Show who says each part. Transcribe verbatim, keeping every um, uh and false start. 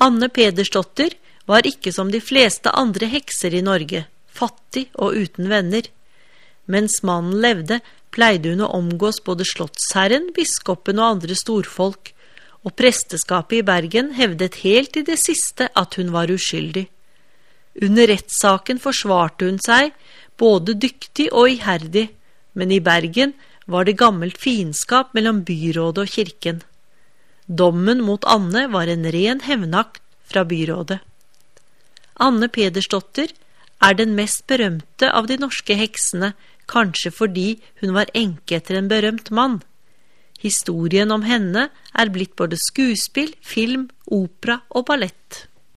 Speaker 1: Anne Pedersdotter var ikke som de fleste andre hekser i Norge, fattig og uten venner. Mens mannen levde, pleide hun å omgås både slottsherren, biskopen og andre storfolk, og presteskapet i Bergen hevdet helt i det siste at hun var uskyldig. Under rettssaken forsvarte hun seg, både dyktig og iherdig, men i Bergen var det gammelt fiendskap mellom byrådet og kirken. Dommen mot Anne var en ren hevnakt fra byrådet. Anne Pedersdotter er den mest berømte av de norske heksene, kanskje fordi hun var enke etter en berømt mann. Historien om henne er blitt både skuespill, film, opera og ballett.